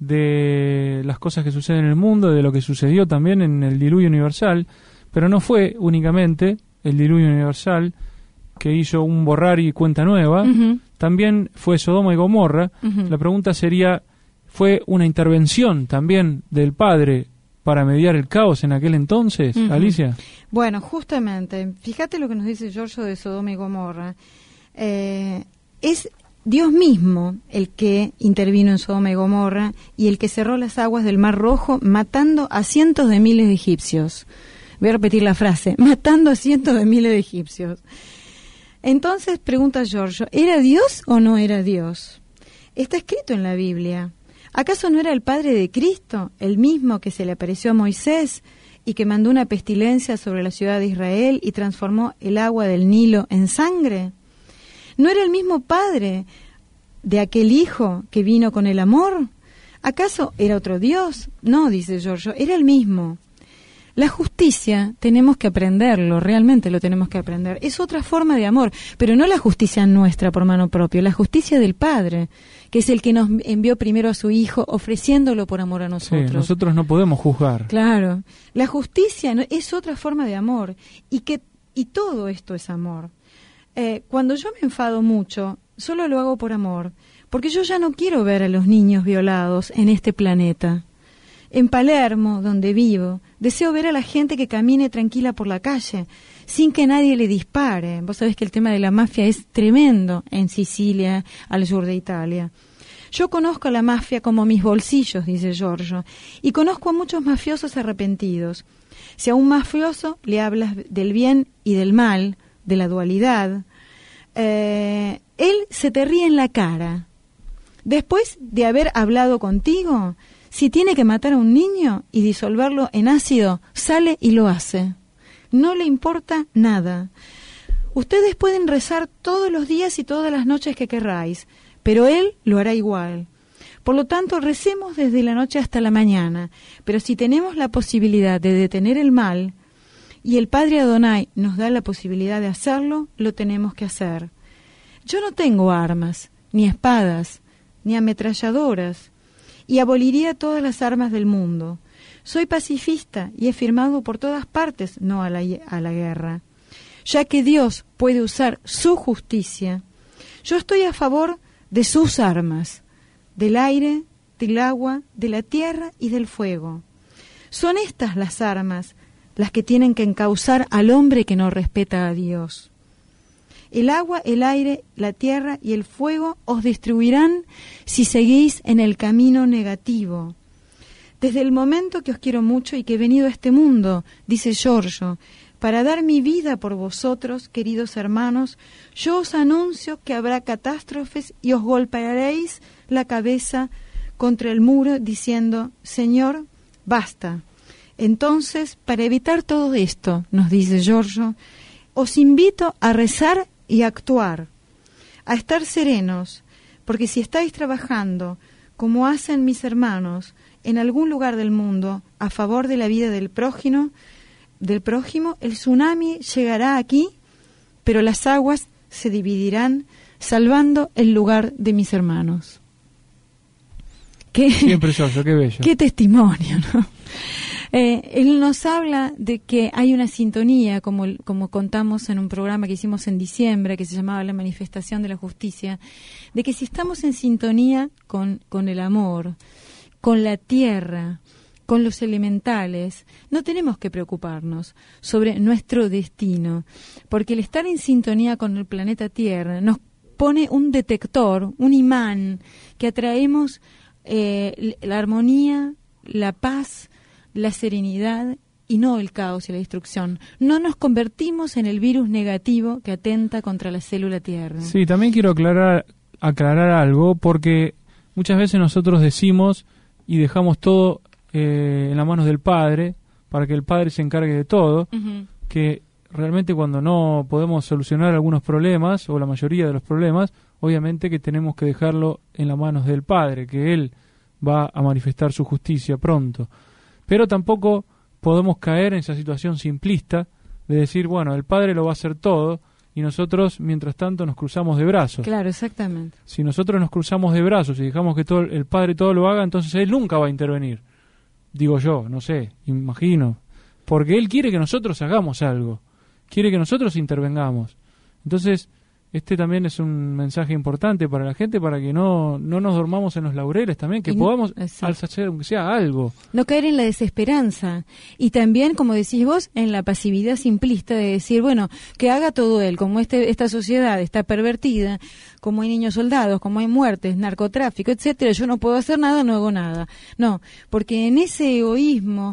de las cosas que suceden en el mundo, de lo que sucedió también en el diluvio universal, pero no fue únicamente el diluvio universal que hizo un borrar y cuenta nueva, Uh-huh. también fue Sodoma y Gomorra. Uh-huh. La pregunta sería, ¿fue una intervención también del Padre para mediar el caos en aquel entonces, Uh-huh. Alicia? Bueno, justamente, fíjate lo que nos dice Giorgio de Sodoma y Gomorra. Eh, es Dios mismo el que intervino en Sodoma y Gomorra y el que cerró las aguas del Mar Rojo matando a cientos de miles de egipcios. Voy a repetir la frase, matando a cientos de miles de egipcios. Entonces, pregunta Giorgio, ¿era Dios o no era Dios? Está escrito en la Biblia. ¿Acaso no era el Padre de Cristo, el mismo que se le apareció a Moisés y que mandó una pestilencia sobre la ciudad de Israel y transformó el agua del Nilo en sangre? ¿No era el mismo Padre de aquel Hijo que vino con el amor? ¿Acaso era otro Dios? No, dice Giorgio, era el mismo. La justicia tenemos que aprenderlo, realmente lo tenemos que aprender. Es otra forma de amor, pero no la justicia nuestra por mano propia, la justicia del Padre, que es el que nos envió primero a su Hijo, ofreciéndolo por amor a nosotros. Sí, nosotros no podemos juzgar. Claro, la justicia es otra forma de amor, y que y todo esto es amor. Eh, cuando yo me enfado mucho, solo lo hago por amor, porque yo ya no quiero ver a los niños violados en este planeta. En Palermo, donde vivo, deseo ver a la gente que camine tranquila por la calle, sin que nadie le dispare. Vos sabés que el tema de la mafia es tremendo en Sicilia, al sur de Italia. Yo conozco a la mafia como mis bolsillos, dice Giorgio, y conozco a muchos mafiosos arrepentidos. Si a un mafioso le hablas del bien y del mal, de la dualidad, eh, él se te ríe en la cara. Después de haber hablado contigo, si tiene que matar a un niño y disolverlo en ácido, sale y lo hace. No le importa nada. Ustedes pueden rezar todos los días y todas las noches que querráis, pero él lo hará igual. Por lo tanto, recemos desde la noche hasta la mañana, pero si tenemos la posibilidad de detener el mal, y el Padre Adonai nos da la posibilidad de hacerlo, lo tenemos que hacer. Yo no tengo armas, ni espadas, ni ametralladoras, y aboliría todas las armas del mundo. Soy pacifista y he firmado por todas partes no a la, a la guerra, ya que Dios puede usar su justicia. Yo estoy a favor de sus armas, del aire, del agua, de la tierra y del fuego. Son estas las armas las que tienen que encauzar al hombre que no respeta a Dios. El agua, el aire, la tierra y el fuego os destruirán si seguís en el camino negativo. Desde el momento que os quiero mucho y que he venido a este mundo, dice Giorgio, para dar mi vida por vosotros, queridos hermanos, yo os anuncio que habrá catástrofes y os golpearéis la cabeza contra el muro diciendo, Señor, basta. Entonces, para evitar todo esto, nos dice Giorgio, os invito a rezar y actuar, a estar serenos, porque si estáis trabajando, como hacen mis hermanos, en algún lugar del mundo, a favor de la vida del prójimo, del prójimo, el tsunami llegará aquí, pero las aguas se dividirán, salvando el lugar de mis hermanos. Qué, Siempre Giorgio, qué bello. Qué testimonio, ¿no? Eh, él nos habla de que hay una sintonía, como, como contamos en un programa que hicimos en diciembre, que se llamaba La Manifestación de la Justicia, de que si estamos en sintonía con, con el amor, con la tierra, con los elementales, no tenemos que preocuparnos sobre nuestro destino, porque el estar en sintonía con el planeta Tierra nos pone un detector, un imán, que atraemos eh, la armonía, la paz, la serenidad y no el caos y la destrucción. No nos convertimos en el virus negativo que atenta contra la célula Tierra. Sí, también quiero aclarar, aclarar algo, porque muchas veces nosotros decimos y dejamos todo eh, en las manos del Padre, para que el Padre se encargue de todo, uh-huh. que realmente cuando no podemos solucionar algunos problemas, o la mayoría de los problemas, obviamente que tenemos que dejarlo en las manos del Padre, que Él va a manifestar su justicia pronto. Pero tampoco podemos caer en esa situación simplista de decir, bueno, el Padre lo va a hacer todo y nosotros, mientras tanto, nos cruzamos de brazos. Claro, exactamente. Si nosotros nos cruzamos de brazos y dejamos que todo el Padre todo lo haga, entonces Él nunca va a intervenir. Digo yo, no sé, imagino. Porque Él quiere que nosotros hagamos algo. Quiere que nosotros intervengamos. Entonces, este también es un mensaje importante para la gente, para que no, no nos dormamos en los laureles también, que y podamos no, hacer aunque sea algo. No caer en la desesperanza. Y también, como decís vos, en la pasividad simplista de decir, bueno, que haga todo él. Como este, esta sociedad está pervertida, como hay niños soldados, como hay muertes, narcotráfico, etcétera, yo no puedo hacer nada, no hago nada. No, porque en ese egoísmo,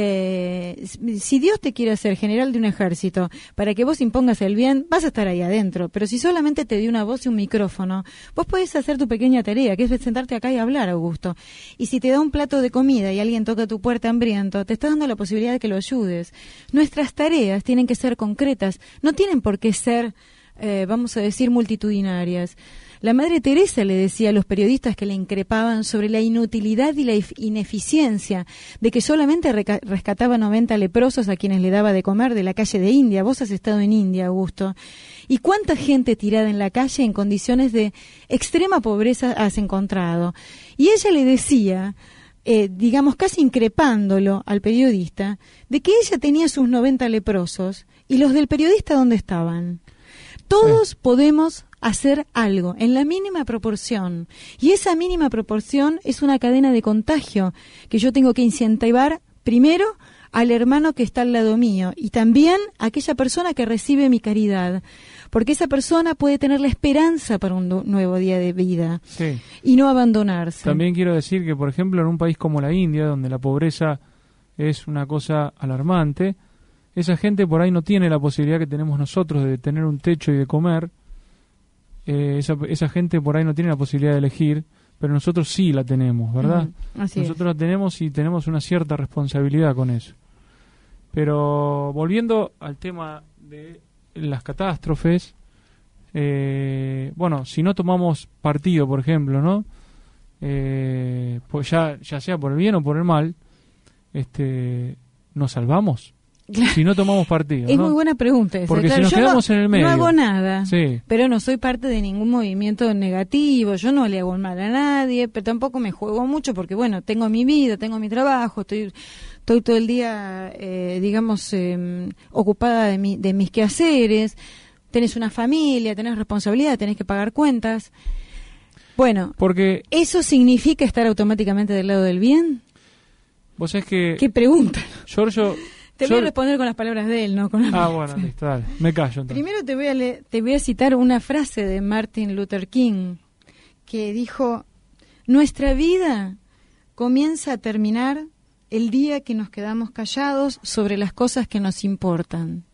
eh, si Dios te quiere hacer general de un ejército para que vos impongas el bien, vas a estar ahí adentro. Pero si solamente te dio una voz y un micrófono, vos podés hacer tu pequeña tarea, que es sentarte acá y hablar, Augusto. Y si te da un plato de comida y alguien toca tu puerta hambriento, te está dando la posibilidad de que lo ayudes. Nuestras tareas tienen que ser concretas, no tienen por qué ser eh, vamos a decir, multitudinarias. La Madre Teresa le decía a los periodistas que le increpaban sobre la inutilidad y la ineficiencia de que solamente reca- rescataba noventa leprosos a quienes le daba de comer de la calle de India. Vos has estado en India, Augusto. ¿Y cuánta gente tirada en la calle en condiciones de extrema pobreza has encontrado? Y ella le decía, eh, digamos casi increpándolo al periodista, de que ella tenía sus noventa leprosos y los del periodista ¿dónde estaban? Todos sí. podemos hacer algo en la mínima proporción, y esa mínima proporción es una cadena de contagio que yo tengo que incentivar primero al hermano que está al lado mío y también a aquella persona que recibe mi caridad, porque esa persona puede tener la esperanza para un nu- nuevo día de vida sí. y no abandonarse. También quiero decir que, por ejemplo, en un país como la India, donde la pobreza es una cosa alarmante, esa gente por ahí no tiene la posibilidad que tenemos nosotros de tener un techo y de comer. Eh, esa, esa gente por ahí no tiene la posibilidad de elegir, pero nosotros sí la tenemos, ¿verdad? Mm, así nosotros es. la tenemos y tenemos una cierta responsabilidad con eso. Pero volviendo al tema de las catástrofes, eh, bueno, si no tomamos partido, por ejemplo, ¿no? Eh, pues ya, ya sea por el bien o por el mal, este, nos salvamos. Si no tomamos partido, es ¿no? muy buena pregunta esa. Porque Claro, si nos yo quedamos no, en el medio, no hago nada, sí. pero no soy parte de ningún movimiento negativo, yo no le hago mal a nadie, pero tampoco me juego mucho porque, bueno, tengo mi vida, tengo mi trabajo, estoy estoy todo el día, eh, digamos, eh, ocupada de, mi, de mis quehaceres, tenés una familia, tenés responsabilidad, tenés que pagar cuentas. Bueno, porque ¿eso significa estar automáticamente del lado del bien? Vos sabés que... ¿Qué pregunta? Giorgio... Te voy a responder con las palabras de él, no con las Ah, mías. bueno, listo, dale. Me callo entonces. Primero te voy a le- te voy a citar una frase de Martin Luther King que dijo: nuestra vida comienza a terminar el día que nos quedamos callados sobre las cosas que nos importan.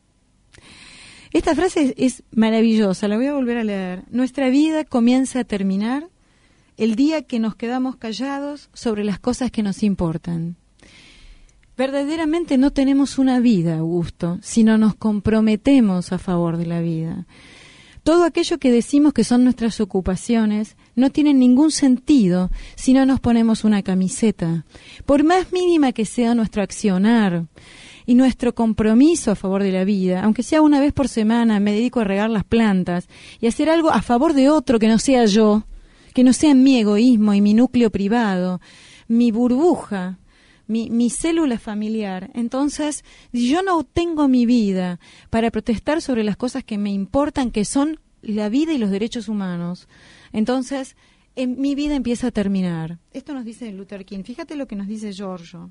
Esta frase es, es maravillosa, la voy a volver a leer. Nuestra vida comienza a terminar el día que nos quedamos callados sobre las cosas que nos importan. Verdaderamente no tenemos una vida, Augusto, sino nos comprometemos a favor de la vida. Todo aquello que decimos que son nuestras ocupaciones no tiene ningún sentido si no nos ponemos una camiseta. Por más mínima que sea nuestro accionar y nuestro compromiso a favor de la vida, aunque sea una vez por semana me dedico a regar las plantas y hacer algo a favor de otro que no sea yo, que no sea mi egoísmo y mi núcleo privado, mi burbuja, Mi, mi célula familiar. Entonces, si yo no tengo mi vida para protestar sobre las cosas que me importan, que son la vida y los derechos humanos, entonces en, mi vida empieza a terminar. Esto nos dice Luther King. Fíjate lo que nos dice Giorgio.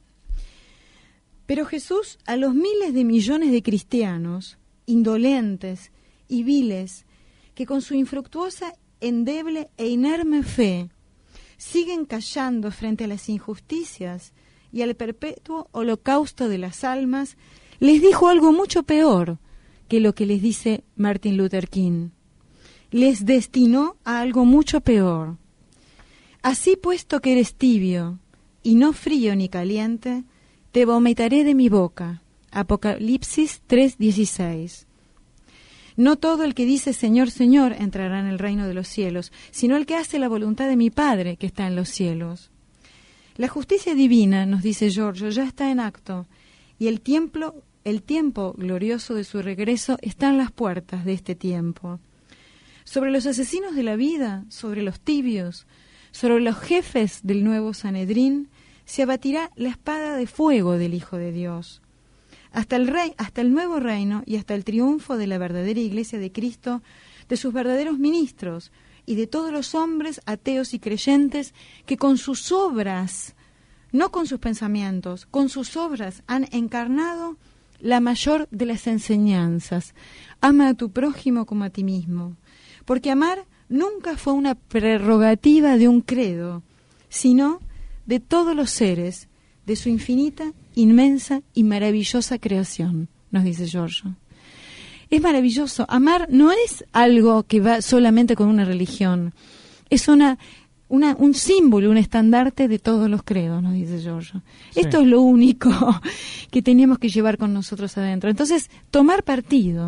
Pero Jesús, a los miles de millones de cristianos indolentes y viles que con su infructuosa, endeble e inerme fe siguen callando frente a las injusticias y al perpetuo holocausto de las almas, les dijo algo mucho peor que lo que les dice Martin Luther King. Les destinó a algo mucho peor. Así, puesto que eres tibio, y no frío ni caliente, te vomitaré de mi boca. Apocalipsis tres dieciséis. No todo el que dice Señor, Señor entrará en el reino de los cielos, sino el que hace la voluntad de mi Padre que está en los cielos. La justicia divina, nos dice Giorgio, ya está en acto, y el tiempo, el tiempo glorioso de su regreso está en las puertas de este tiempo. Sobre los asesinos de la vida, sobre los tibios, sobre los jefes del nuevo Sanedrín, se abatirá la espada de fuego del Hijo de Dios. Hasta el rey, hasta el nuevo reino y hasta el triunfo de la verdadera Iglesia de Cristo, de sus verdaderos ministros, y de todos los hombres ateos y creyentes que con sus obras, no con sus pensamientos, con sus obras han encarnado la mayor de las enseñanzas. Ama a tu prójimo como a ti mismo. Porque amar nunca fue una prerrogativa de un credo, sino de todos los seres, de su infinita, inmensa y maravillosa creación, nos dice Giorgio. Es maravilloso. Amar no es algo que va solamente con una religión. Es una, una un símbolo, un estandarte de todos los credos, nos dice Giorgio. Sí. Esto es lo único que teníamos que llevar con nosotros adentro. Entonces, tomar partido.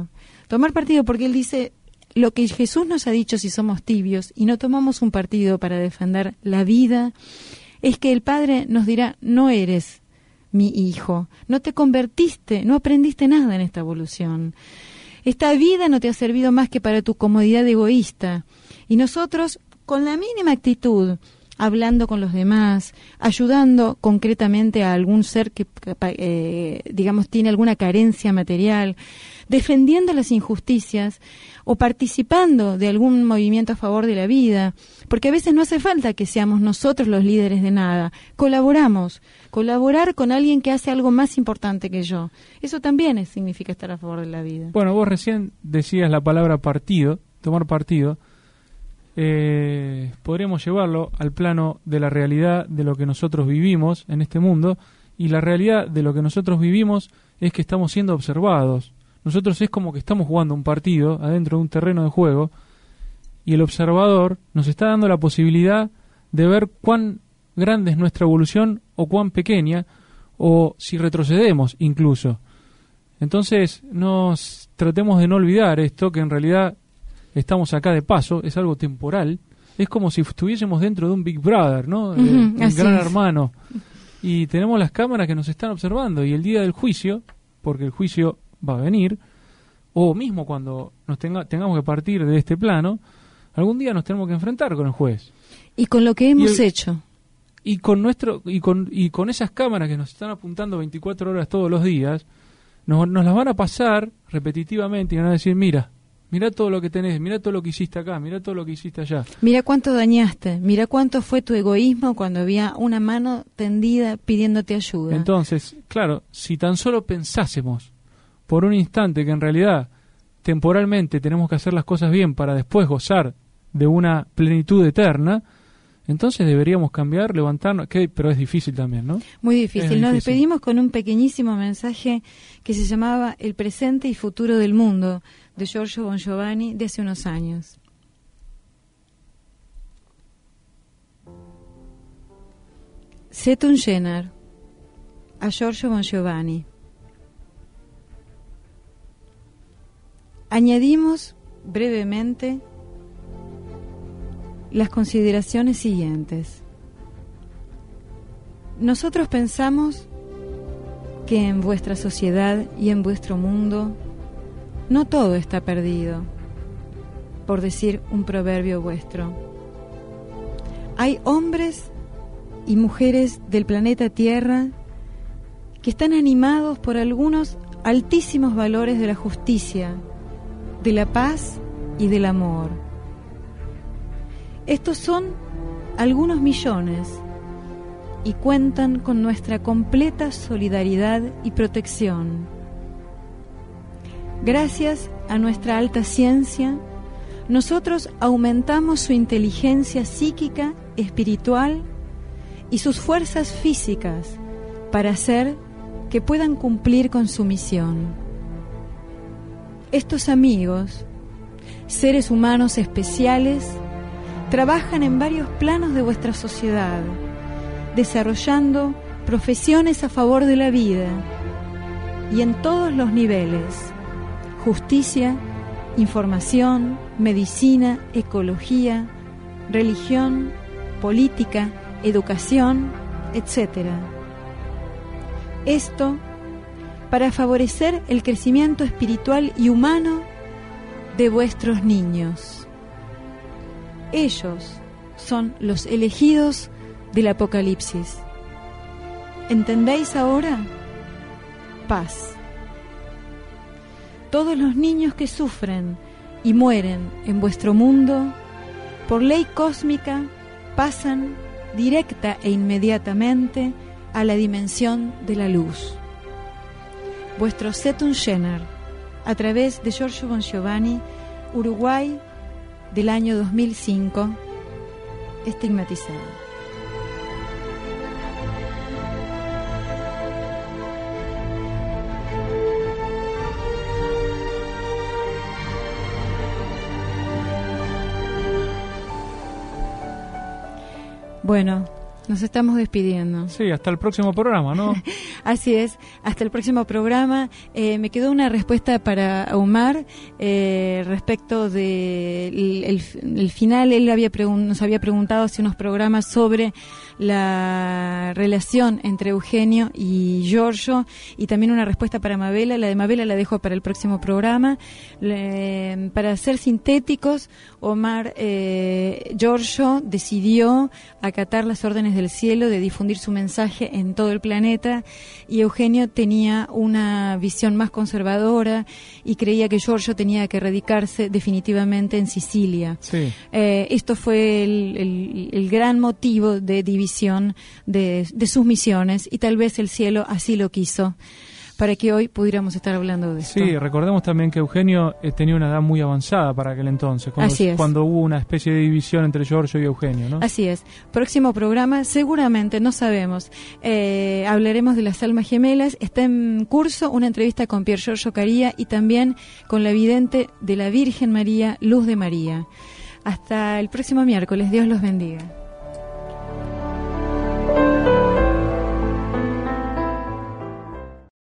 Tomar partido, porque él dice, lo que Jesús nos ha dicho si somos tibios y no tomamos un partido para defender la vida, es que el Padre nos dirá, no eres mi hijo, no te convertiste, no aprendiste nada en esta evolución. Esta vida no te ha servido más que para tu comodidad egoísta. Y nosotros, con la mínima actitud, hablando con los demás, ayudando concretamente a algún ser que, eh, digamos, tiene alguna carencia material, defendiendo las injusticias o participando de algún movimiento a favor de la vida, porque a veces no hace falta que seamos nosotros los líderes de nada, colaboramos, colaborar con alguien que hace algo más importante que yo, eso también es, significa estar a favor de la vida. Bueno, vos recién decías la palabra partido, tomar partido, eh, podríamos llevarlo al plano de la realidad de lo que nosotros vivimos en este mundo, y la realidad de lo que nosotros vivimos es que estamos siendo observados. Nosotros es como que estamos jugando un partido adentro de un terreno de juego y el observador nos está dando la posibilidad de ver cuán grande es nuestra evolución o cuán pequeña, o si retrocedemos incluso. Entonces, nos tratemos de no olvidar esto, que en realidad estamos acá de paso, es algo temporal. Es como si estuviésemos dentro de un Big Brother, ¿no? Uh-huh, un gran es. hermano. Y tenemos las cámaras que nos están observando, y el día del juicio, porque el juicio va a venir, o mismo cuando nos tenga, tengamos que partir de este plano, algún día nos tenemos que enfrentar con el juez. Y con lo que hemos y el, hecho. Y con nuestro y con y con esas cámaras que nos están apuntando veinticuatro horas todos los días, nos, nos las van a pasar repetitivamente y van a decir, mira, mira todo lo que tenés, mira todo lo que hiciste acá, mira todo lo que hiciste allá. Mira cuánto dañaste, mira cuánto fue tu egoísmo cuando había una mano tendida pidiéndote ayuda. Entonces, claro, si tan solo pensásemos por un instante que en realidad temporalmente tenemos que hacer las cosas bien para después gozar de una plenitud eterna, entonces deberíamos cambiar, levantarnos, que, pero es difícil también, ¿no? Muy difícil. Es Nos difícil. despedimos con un pequeñísimo mensaje que se llamaba El presente y futuro del mundo, de Giorgio Bon Giovanni, de hace unos años. Setun Jenar, a Giorgio Bon Giovanni. Añadimos brevemente las consideraciones siguientes. Nosotros pensamos que en vuestra sociedad y en vuestro mundo no todo está perdido, por decir un proverbio vuestro. Hay hombres y mujeres del planeta Tierra que están animados por algunos altísimos valores de la justicia, de la paz y del amor. Estos son algunos millones y cuentan con nuestra completa solidaridad y protección. Gracias a nuestra alta ciencia, nosotros aumentamos su inteligencia psíquica, espiritual y sus fuerzas físicas para hacer que puedan cumplir con su misión. Estos amigos, seres humanos especiales, trabajan en varios planos de vuestra sociedad, desarrollando profesiones a favor de la vida y en todos los niveles: justicia, información, medicina, ecología, religión, política, educación, etcétera. Esto para favorecer el crecimiento espiritual y humano de vuestros niños. Ellos son los elegidos del Apocalipsis. ¿Entendéis ahora? Paz. Todos los niños que sufren y mueren en vuestro mundo, por ley cósmica, pasan directa e inmediatamente a la dimensión de la luz. Vuestro Setun Jenar, a través de Giorgio Bon Giovanni, Uruguay, del año dos mil cinco, estigmatizado. Bueno, nos estamos despidiendo. Sí, hasta el próximo programa, ¿no? Así es, hasta el próximo programa. Eh, me quedó una respuesta para Omar eh, respecto de el, el, el final. Él había pregun- nos había preguntado hace unos programas sobre la relación entre Eugenio y Giorgio, y también una respuesta para Mabela. La de Mabela la dejo para el próximo programa. Le, para ser sintéticos, Omar eh, Giorgio decidió acatar las órdenes del cielo de difundir su mensaje en todo el planeta, y Eugenio tenía una visión más conservadora y creía que Giorgio tenía que radicarse definitivamente en Sicilia. Sí. Eh, esto fue el, el, el gran motivo de división de, de sus misiones, y tal vez el cielo así lo quiso, para que hoy pudiéramos estar hablando de esto. Sí, recordemos también que Eugenio eh, tenía una edad muy avanzada para aquel entonces, cuando, Así es. cuando hubo una especie de división entre Giorgio y Eugenio, ¿no? Así es. Próximo programa, seguramente, no sabemos, eh, hablaremos de las almas gemelas. Está en curso una entrevista con Pier Giorgio Caria y también con la vidente de la Virgen María, Luz de María. Hasta el próximo miércoles. Dios los bendiga.